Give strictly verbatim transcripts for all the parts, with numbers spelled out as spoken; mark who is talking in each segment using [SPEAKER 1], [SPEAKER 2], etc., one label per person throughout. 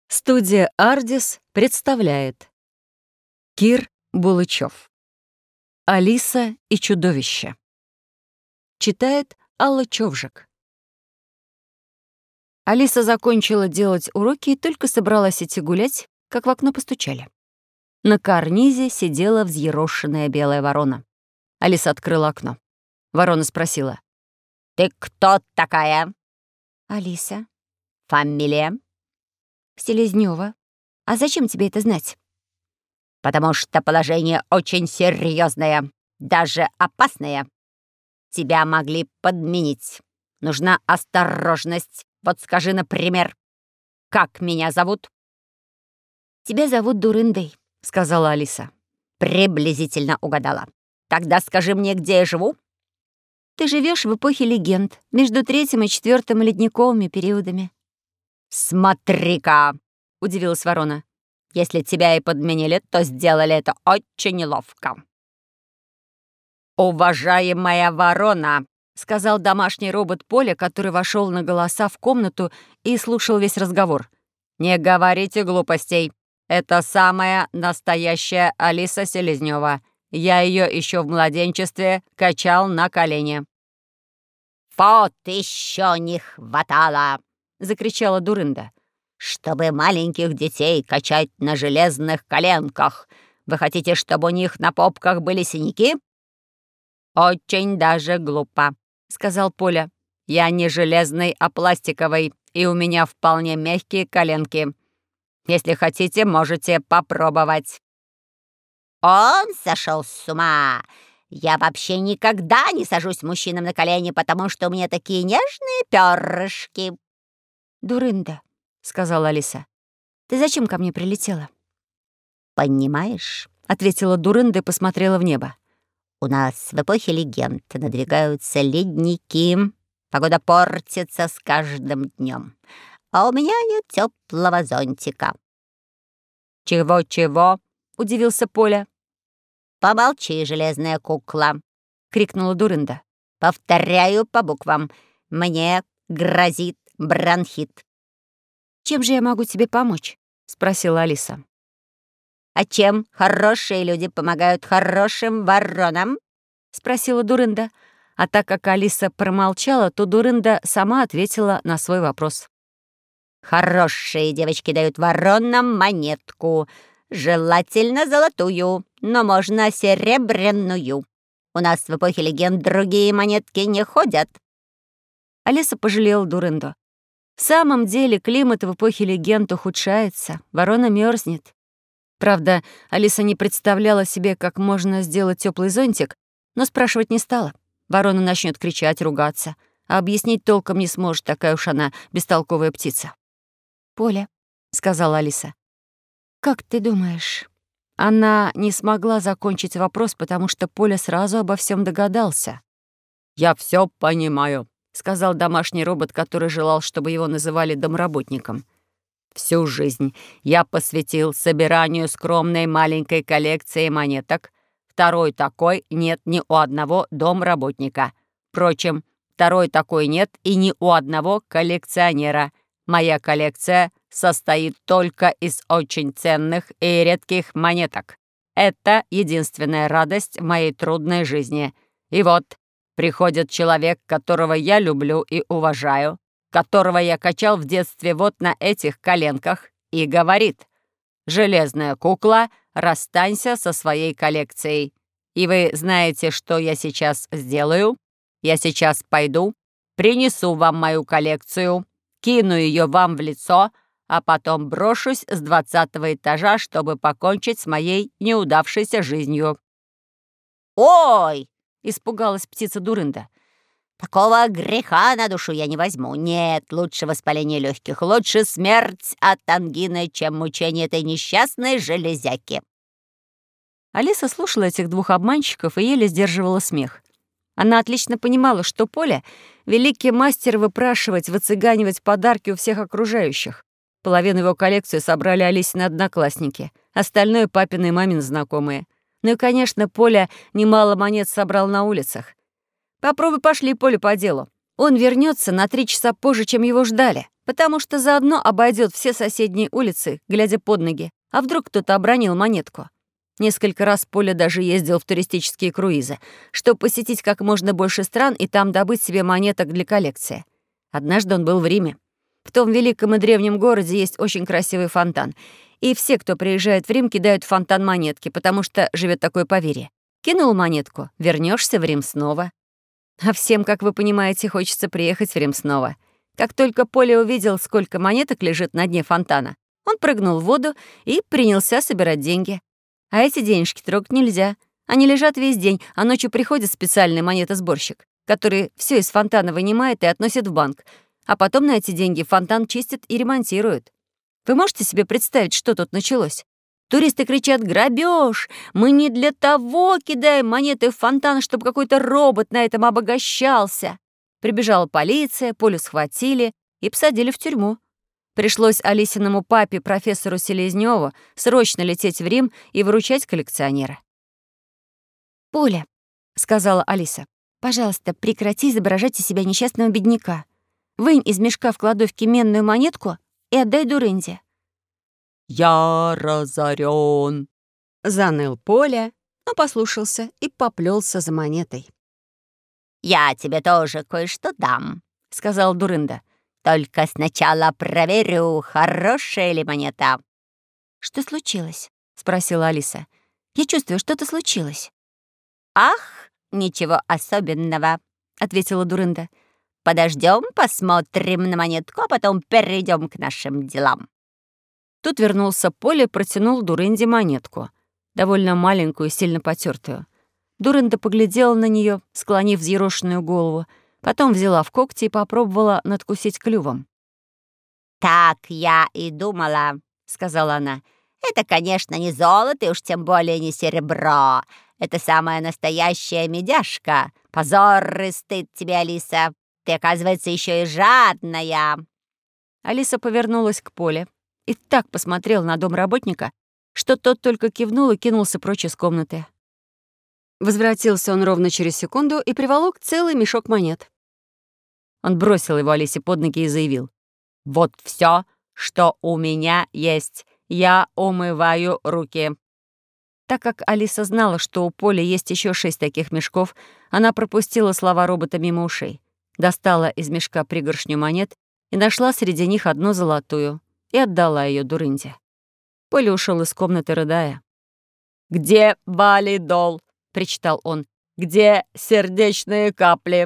[SPEAKER 1] Студия «Ардис» представляет Кир Булычев. «Алиса и чудовище». Читает Алла Човжик. Алиса закончила делать уроки и только собралась идти гулять, как в окно постучали. На карнизе сидела взъерошенная белая ворона. Алиса открыла окно. Ворона спросила:
[SPEAKER 2] «Ты кто такая?»
[SPEAKER 3] «Алиса».
[SPEAKER 2] «Фамилия?»
[SPEAKER 3] «Селезнёва. А зачем тебе это знать?»
[SPEAKER 2] «Потому что положение очень серьезное, даже опасное. Тебя могли подменить. Нужна осторожность. Вот скажи, например, как меня зовут?»
[SPEAKER 3] «Тебя зовут Дурындой»,
[SPEAKER 1] — сказала Алиса.
[SPEAKER 2] «Приблизительно угадала. Тогда скажи мне, где я живу?»
[SPEAKER 3] «Ты живешь в эпохе легенд, между третьим и четвертым ледниковыми периодами».
[SPEAKER 2] «Смотри-ка!» — удивилась ворона. «Если тебя и подменили, то сделали это очень неловко». «Уважаемая ворона!»
[SPEAKER 1] — сказал домашний робот Поля, который вошел на голоса в комнату и слушал весь разговор.
[SPEAKER 2] «Не говорите глупостей. Это самая настоящая Алиса Селезнёва. Я ее еще в младенчестве качал на колени». «Вот еще не хватало!» — закричала Дурында. «Чтобы маленьких детей качать на железных коленках. Вы хотите, чтобы у них на попках были синяки?» «Очень даже глупо», — сказал Поля. «Я не железный, а пластиковый, и у меня вполне мягкие коленки. Если хотите, можете попробовать». «Он сошел с ума! Я вообще никогда не сажусь мужчинам на колени, потому что у меня такие нежные перышки».
[SPEAKER 3] «Дурында», — сказала Алиса, — «ты зачем ко мне прилетела?»
[SPEAKER 2] «Понимаешь»,
[SPEAKER 1] — ответила Дурында и посмотрела в небо.
[SPEAKER 2] «у нас в эпохе легенд надвигаются ледники. Погода портится с каждым днем, а у меня нет теплого зонтика».
[SPEAKER 1] «Чего-чего?» — удивился Поля.
[SPEAKER 2] «Помолчи, железная кукла»,
[SPEAKER 1] — крикнула Дурында.
[SPEAKER 2] «Повторяю по буквам. Мне грозит бронхит».
[SPEAKER 3] «Чем же я могу тебе помочь?» — спросила Алиса.
[SPEAKER 2] «А чем хорошие люди помогают хорошим воронам?»
[SPEAKER 1] — спросила Дурында. А так как Алиса промолчала, то Дурында сама ответила на свой вопрос.
[SPEAKER 2] «Хорошие девочки дают воронам монетку, желательно золотую, но можно серебряную. У нас в эпохе легенд другие монетки не ходят».
[SPEAKER 1] Алиса пожалела Дурынду. В самом деле климат в эпохе легенд ухудшается, ворона мерзнет. Правда, Алиса не представляла себе, как можно сделать теплый зонтик, но спрашивать не стала. Ворона начнет кричать, ругаться, а объяснить толком не сможет, такая уж она бестолковая птица.
[SPEAKER 3] «Поля», — сказала Алиса, — «как ты думаешь?»
[SPEAKER 1] Она не смогла закончить вопрос, потому что Поля сразу обо всем догадался. «Я все понимаю», — сказал домашний робот, который желал, чтобы его называли домработником. «Всю жизнь я посвятил собиранию скромной маленькой коллекции монеток. Второй такой нет ни у одного домработника. Впрочем, второй такой нет и ни у одного коллекционера. Моя коллекция состоит только из очень ценных и редких монеток. Это единственная радость в моей трудной жизни. И вот приходит человек, которого я люблю и уважаю, которого я качал в детстве вот на этих коленках, и говорит: «Железная кукла, расстанься со своей коллекцией». И вы знаете, что я сейчас сделаю? Я сейчас пойду, принесу вам мою коллекцию, кину ее вам в лицо, а потом брошусь с двадцатого этажа, чтобы покончить с моей неудавшейся жизнью».
[SPEAKER 2] «Ой!»
[SPEAKER 1] — испугалась птица Дурында.
[SPEAKER 2] «Такого греха на душу я не возьму. Нет, лучше воспаление легких, лучше смерть от ангины, чем мучение этой несчастной железяки».
[SPEAKER 1] Алиса слушала этих двух обманщиков и еле сдерживала смех. Она отлично понимала, что Поля — великий мастер выпрашивать, выцыганивать подарки у всех окружающих. Половину его коллекции собрали Алисины одноклассники, остальное — папины и мамины знакомые. Ну и, конечно, Поля немало монет собрал на улицах. Попробуй пошли Полю по делу. Он вернется на три часа позже, чем его ждали, потому что заодно обойдет все соседние улицы, глядя под ноги. А вдруг кто-то обронил монетку? Несколько раз Поля даже ездил в туристические круизы, чтобы посетить как можно больше стран и там добыть себе монеток для коллекции. Однажды он был в Риме. В том великом и древнем городе есть очень красивый фонтан. И все, кто приезжает в Рим, кидают в фонтан монетки, потому что живет такое поверье. Кинул монетку — вернешься в Рим снова. А всем, как вы понимаете, хочется приехать в Рим снова. Как только Поля увидел, сколько монеток лежит на дне фонтана, он прыгнул в воду и принялся собирать деньги. А эти денежки трогать нельзя. Они лежат весь день, а ночью приходит специальный монетосборщик, который все из фонтана вынимает и относит в банк. А потом на эти деньги фонтан чистят и ремонтируют. Вы можете себе представить, что тут началось? Туристы кричат: «Грабеж! Мы не для того кидаем монеты в фонтан, чтобы какой-то робот на этом обогащался!» Прибежала полиция, Полю схватили и посадили в тюрьму. Пришлось Алисиному папе, профессору Селезнёву, срочно лететь в Рим и выручать коллекционера.
[SPEAKER 3] «Поля», — сказала Алиса, — «пожалуйста, прекрати изображать из себя несчастного бедняка. Вынь из мешка в кладовке менную монетку и отдай Дурынде».
[SPEAKER 2] «Я разорен», — заныл Поля, но послушался и поплелся за монетой.
[SPEAKER 4] «Я тебе тоже кое-что дам», — сказал Дурында. «Только сначала проверю, хорошая ли монета».
[SPEAKER 3] «Что случилось?» — спросила Алиса. «Я чувствую, что-то случилось».
[SPEAKER 4] «Ах, ничего особенного», — ответила Дурында. «Подождем, посмотрим на монетку, а потом перейдем к нашим делам».
[SPEAKER 1] Тут вернулся Поля и протянул Дурынде монетку, довольно маленькую и сильно потертую. Дурында поглядела на нее, склонив взъерошенную голову, потом взяла в когти и попробовала надкусить клювом.
[SPEAKER 4] «Так я и думала», — сказала она. «Это, конечно, не золото и уж тем более не серебро. Это самая настоящая медяшка. Позор и стыд тебе, Алиса. Ты, оказывается, еще и жадная».
[SPEAKER 1] Алиса повернулась к Поле и так посмотрел на домработника, что тот только кивнул и кинулся прочь из комнаты. Возвратился он ровно через секунду и приволок целый мешок монет. Он бросил его Алисе под ноги и заявил: «Вот все, что у меня есть. Я умываю руки». Так как Алиса знала, что у Поли есть еще шесть таких мешков, она пропустила слова робота мимо ушей, достала из мешка пригоршню монет и нашла среди них одну золотую и отдала ее Дурынде. Поля ушел из комнаты, рыдая. «Где валидол?» — причитал он. «Где сердечные капли?»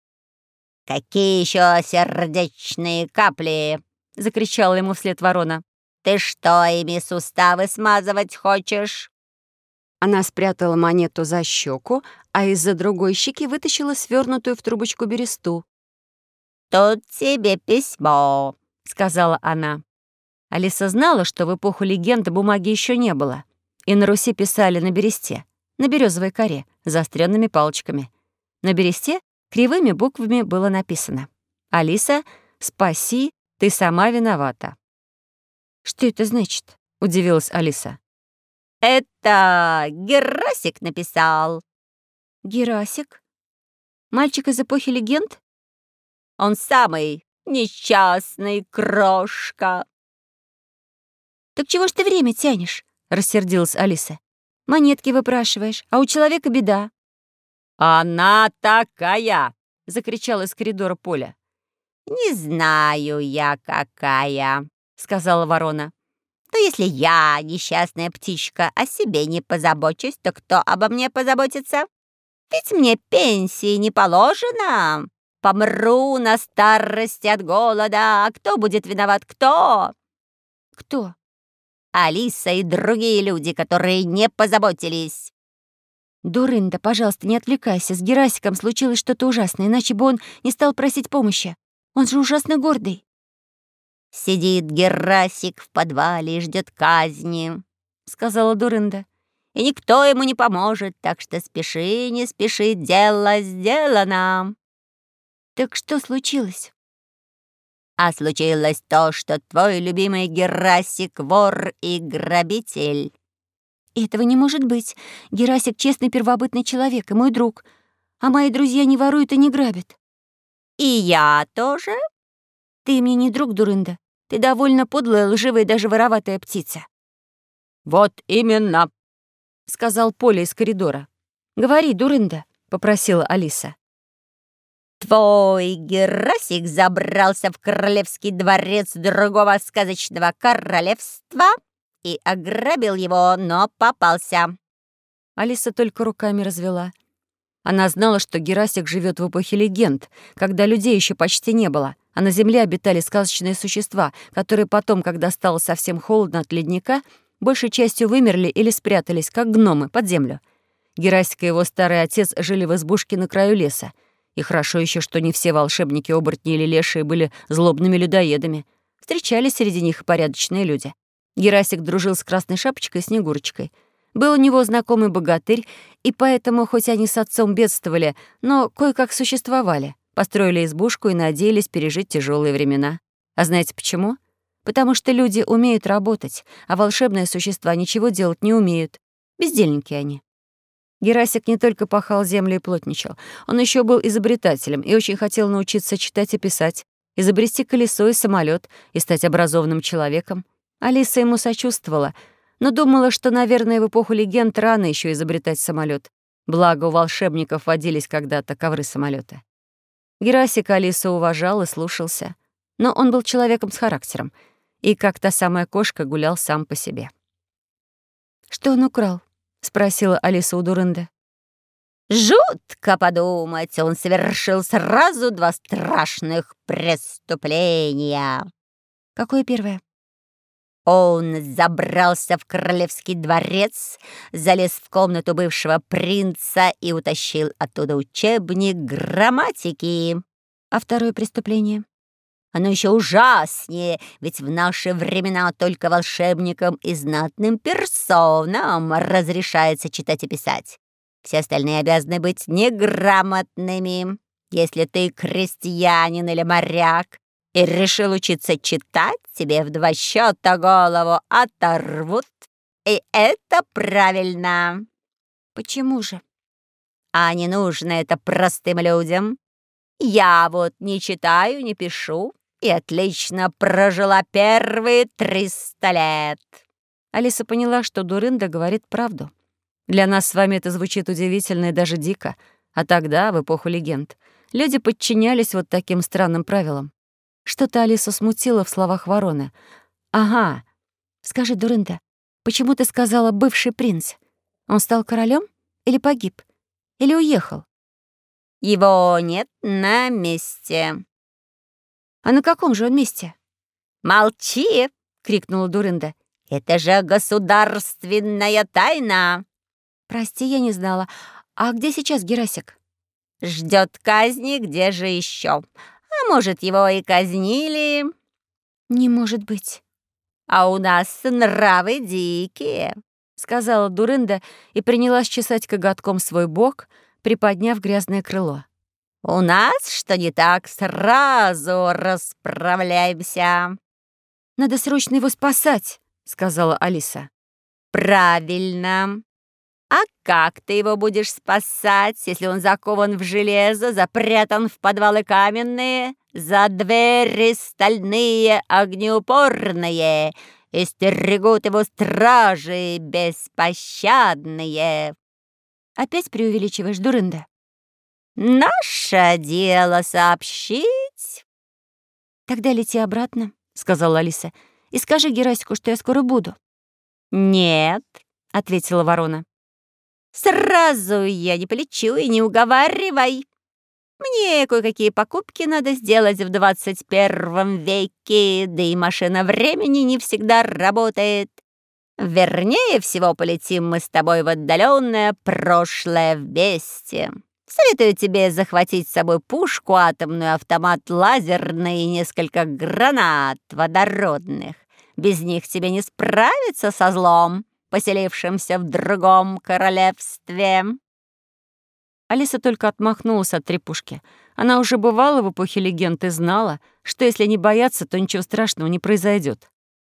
[SPEAKER 4] «Какие еще сердечные капли?»
[SPEAKER 1] — закричала ему вслед ворона.
[SPEAKER 4] «Ты что, ими суставы смазывать хочешь?»
[SPEAKER 1] Она спрятала монету за щеку, а из-за другой щеки вытащила свернутую в трубочку бересту.
[SPEAKER 4] «Тут тебе письмо»,
[SPEAKER 1] — сказала она. Алиса знала, что в эпоху легенды бумаги еще не было, и на Руси писали на бересте, на березовой коре, заостренными палочками. На бересте кривыми буквами было написано: «Алиса, спаси, ты сама виновата». «Что это значит?» — удивилась Алиса.
[SPEAKER 4] «Это Герасик написал».
[SPEAKER 3] «Герасик? Мальчик из эпохи легенд?»
[SPEAKER 4] «Он самый несчастный, крошка».
[SPEAKER 3] «Так чего ж ты время тянешь?» — рассердилась Алиса. «Монетки выпрашиваешь, а у человека беда».
[SPEAKER 1] «Она такая!» — закричал из коридора Поля.
[SPEAKER 4] «Не знаю я, какая», — сказала ворона. «Но если я, несчастная птичка, о себе не позабочусь, то кто обо мне позаботится? Ведь мне пенсии не положено. Помру на старости от голода. А кто будет виноват? Кто?»
[SPEAKER 3] «Кто?»
[SPEAKER 4] «Алиса и другие люди, которые не позаботились».
[SPEAKER 3] «Дурында, пожалуйста, не отвлекайся. С Герасиком случилось что-то ужасное, иначе бы он не стал просить помощи. Он же ужасно гордый».
[SPEAKER 4] «Сидит Герасик в подвале и ждет казни», — сказала Дурында. «И никто ему не поможет, так что спеши, не спеши, дело сделано».
[SPEAKER 3] «Так что случилось?»
[SPEAKER 4] «А случилось то, что твой любимый Герасик — вор и грабитель».
[SPEAKER 3] «Этого не может быть. Герасик — честный первобытный человек и мой друг. А мои друзья не воруют и не грабят».
[SPEAKER 4] «И я тоже?»
[SPEAKER 3] Ты мне не друг, Дурында. Ты довольно подлая, лживая и даже вороватая птица.
[SPEAKER 2] «Вот именно»,
[SPEAKER 1] — сказал Поля из коридора. «Говори, Дурында», — попросила Алиса.
[SPEAKER 4] Твой Герасик забрался в королевский дворец другого сказочного королевства и ограбил его, но попался.
[SPEAKER 1] Алиса только руками развела. Она знала, что Герасик живет в эпохе легенд, когда людей еще почти не было, а на земле обитали сказочные существа, которые потом, когда стало совсем холодно от ледника, большей частью вымерли или спрятались, как гномы, под землю. Герасик и его старый отец жили в избушке на краю леса. И хорошо еще, что не все волшебники, оборотни или лешие были злобными людоедами. Встречались среди них и порядочные люди. Герасик дружил с Красной Шапочкой и Снегурочкой. Был у него знакомый богатырь, и поэтому, хоть они с отцом бедствовали, но кое-как существовали, построили избушку и надеялись пережить тяжелые времена. А знаете почему? Потому что люди умеют работать, а волшебные существа ничего делать не умеют. Бездельники они. Герасик не только пахал землю и плотничал, он еще был изобретателем и очень хотел научиться читать и писать, изобрести колесо и самолет и стать образованным человеком. Алиса ему сочувствовала, но думала, что, наверное, в эпоху легенд рано еще изобретать самолет. Благо, у волшебников водились когда-то ковры-самолеты. Герасик Алису уважал и слушался, но он был человеком с характером и, как та самая кошка, гулял сам по себе. «Что он украл?» — спросила Алиса у Дурынды.
[SPEAKER 4] Жутко подумать, он совершил сразу два страшных преступления.
[SPEAKER 3] «Какое первое?»
[SPEAKER 4] Он забрался в королевский дворец, залез в комнату бывшего принца и утащил оттуда учебник грамматики.
[SPEAKER 3] «А второе преступление?»
[SPEAKER 4] Оно еще ужаснее, ведь в наши времена только волшебникам и знатным персонам разрешается читать и писать. Все остальные обязаны быть неграмотными. Если ты крестьянин или моряк и решил учиться читать, тебе в два счета голову оторвут. И это правильно.
[SPEAKER 3] «Почему же?»
[SPEAKER 4] А не нужно это простым людям. Я вот не читаю, не пишу и отлично прожила первые триста лет.
[SPEAKER 1] Алиса поняла, что Дурында говорит правду. Для нас с вами это звучит удивительно и даже дико. А тогда, в эпоху легенд, люди подчинялись вот таким странным правилам. Что-то Алису смутило в словах вороны. «Ага. Скажи, Дурында, почему ты сказала «бывший принц»? Он стал королем или погиб? Или уехал?»
[SPEAKER 4] Его нет на месте.
[SPEAKER 1] «А на каком же он месте?»
[SPEAKER 4] «Молчи!»
[SPEAKER 1] — крикнула Дурында.
[SPEAKER 4] «Это же государственная тайна!»
[SPEAKER 3] «Прости, я не знала. А где сейчас Герасик?»
[SPEAKER 4] «Ждет казни, где же еще? А может, его и казнили?»
[SPEAKER 3] «Не может быть».
[SPEAKER 4] «А у нас нравы дикие»,
[SPEAKER 1] — сказала Дурында и принялась чесать коготком свой бок, приподняв грязное крыло.
[SPEAKER 4] «У нас, что не так, сразу расправляемся».
[SPEAKER 3] «Надо срочно его спасать», — сказала Алиса.
[SPEAKER 4] «Правильно. А как ты его будешь спасать, если он закован в железо, запрятан в подвалы каменные, за двери стальные, огнеупорные, и стерегут его стражи беспощадные?»
[SPEAKER 3] «Опять преувеличиваешь, Дурында?»
[SPEAKER 4] «Наше дело сообщить».
[SPEAKER 3] «Тогда лети обратно», — сказала Алиса, «и скажи Герасику, что я скоро буду».
[SPEAKER 4] «Нет», — ответила ворона. «Сразу я не полечу и не уговаривай. Мне кое-какие покупки надо сделать в двадцать первом веке, да и машина времени не всегда работает. Вернее всего, полетим мы с тобой в отдаленное прошлое вместе. Советую тебе захватить с собой пушку атомную, автомат лазерный и несколько гранат водородных. Без них тебе не справиться со злом, поселившимся в другом королевстве».
[SPEAKER 1] Алиса только отмахнулась от трепушки. Она уже бывала в эпохе легенд и знала, что если не бояться, то ничего страшного не произойдет.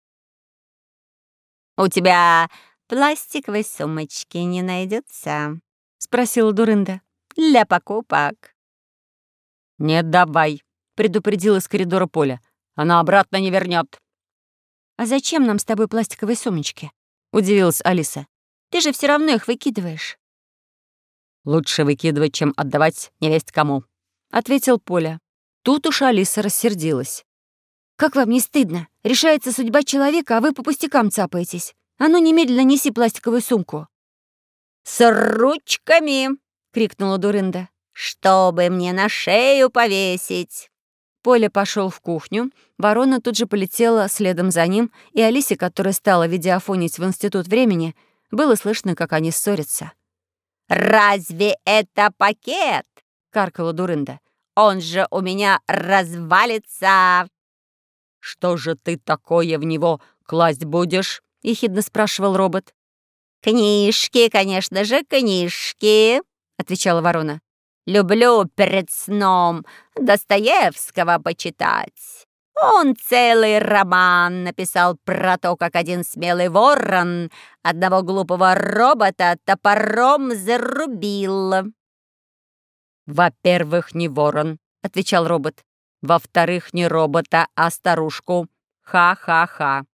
[SPEAKER 4] «У тебя пластиковой сумочки не найдется?»
[SPEAKER 1] — спросила Дурында.
[SPEAKER 4] «Для покупок».
[SPEAKER 2] «Не давай», — предупредила из коридора Поля. она обратно не вернет.
[SPEAKER 3] «А зачем нам с тобой пластиковые сумочки?» — удивилась Алиса. «Ты же все равно их выкидываешь».
[SPEAKER 2] «Лучше выкидывать, чем отдавать невесть кому», — ответил Поля. Тут уж Алиса рассердилась.
[SPEAKER 3] «Как вам не стыдно? Решается судьба человека, а вы по пустякам цапаетесь. А ну, немедленно неси пластиковую сумку».
[SPEAKER 4] «С ручками!» — крикнула Дурында. «Чтобы мне на шею повесить!»
[SPEAKER 1] Поля пошел в кухню, ворона тут же полетела следом за ним, и Алисе, которая стала видеофонить в Институт времени, было слышно, как они ссорятся.
[SPEAKER 4] «Разве это пакет?»
[SPEAKER 1] — каркала Дурында.
[SPEAKER 4] «Он же у меня развалится!»
[SPEAKER 2] «Что же ты такое в него класть будешь?» — ехидно спрашивал робот.
[SPEAKER 4] «Книжки, конечно же, книжки», — отвечала ворона. «Люблю перед сном Достоевского почитать. Он целый роман написал про то, как один смелый ворон одного глупого робота топором зарубил».
[SPEAKER 2] «Во-первых, не ворон», — отвечал робот. «Во-вторых, не робота, а старушку. Ха-ха-ха».